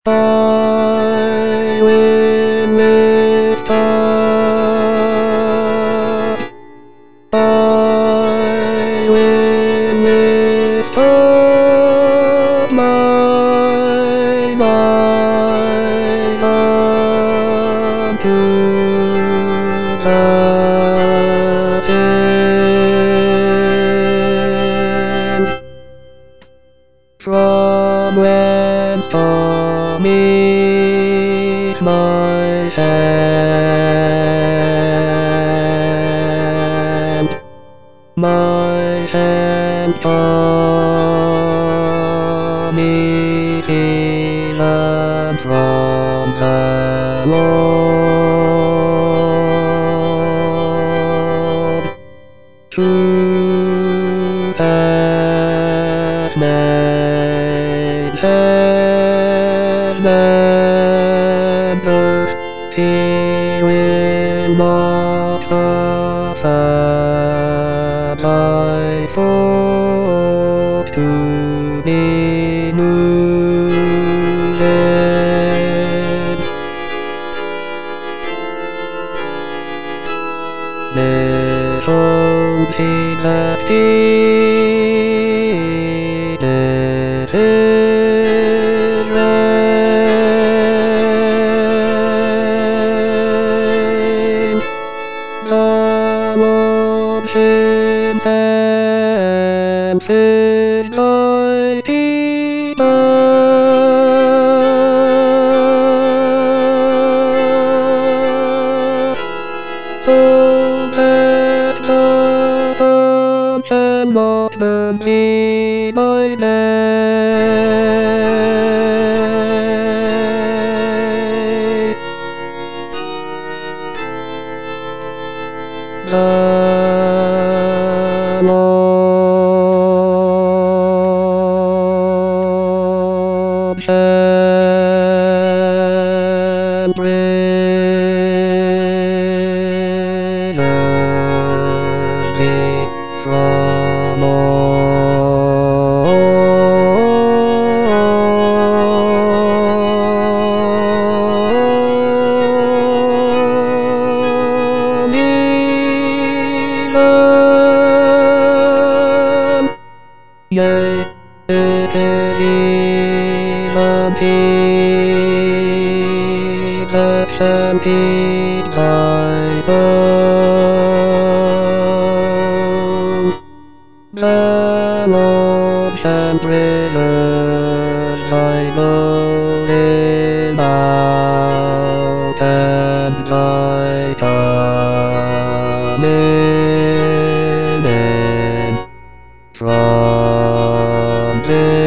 I will lift up. I will lift up my eyes unto the hills, from whence cometh my help. My help cometh even from the Lord, who hath made heaven and earth. He will not suffer thy foot to be moved. Little Peter heedeth his rein. The Lord himself is thy Peter. So that the sun cannot burn thee by day. The Lord shall preserve thee from all evil. Yea, it is even he that shall keep thy soul. The Lord shall preserve thy going out and thy coming in from this